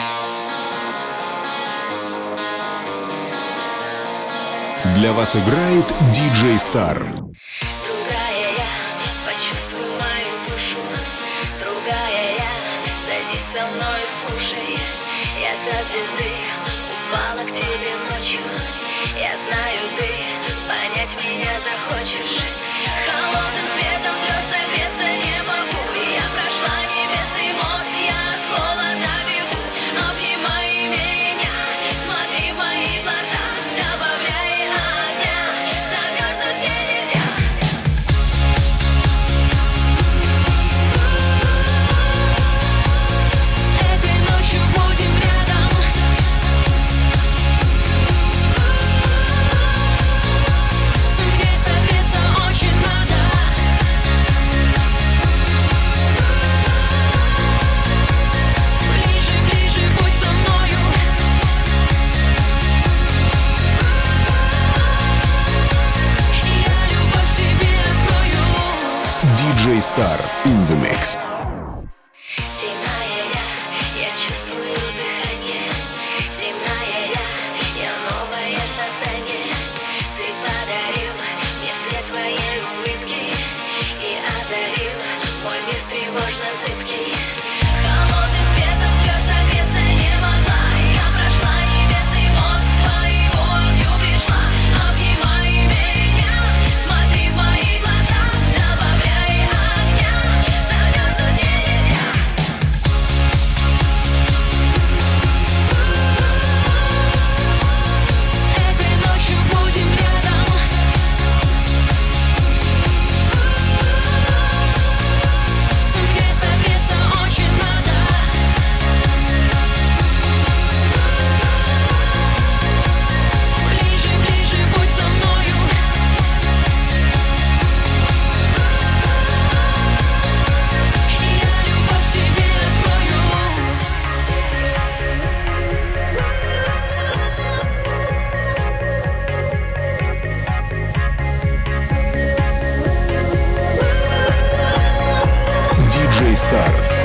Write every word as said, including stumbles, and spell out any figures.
Для вас играет диджей Стар. Другая я, почувствуй мою душу. Другая я, садись со мной и слушай. Я со звезды упала к тебе ночью. Я знаю, ты понять меня захочешь. Холодным светом звезд согреться не могу. Я прошла небесный мост, я от холода бегу. Обнимай меня, смотри в мои глаза, добавляй огня, замерзнуть мне нельзя. Этой ночью будем рядом. Мне согреться очень надо. Ближе, ближе будь со мною. Я любовь тебе открою. диджей Стар in the mix. Земная я, я чувствую дыхание. Земная я, я новое создание. Ты подарил мне свет своей улыбки и озарил мой мир тревожно зыбкий. Холодным светом звезд согреться не могла. Я прошла небесный мост, к твоему огню пришла. Обнимай меня, смотри в мои глаза, добавляй огня, замерзнуть мне нельзя. Этой ночью будем рядом. Мне согреться очень надо. Ближе, ближе будь со мною. Я любовь тебе открою. диджей Стар.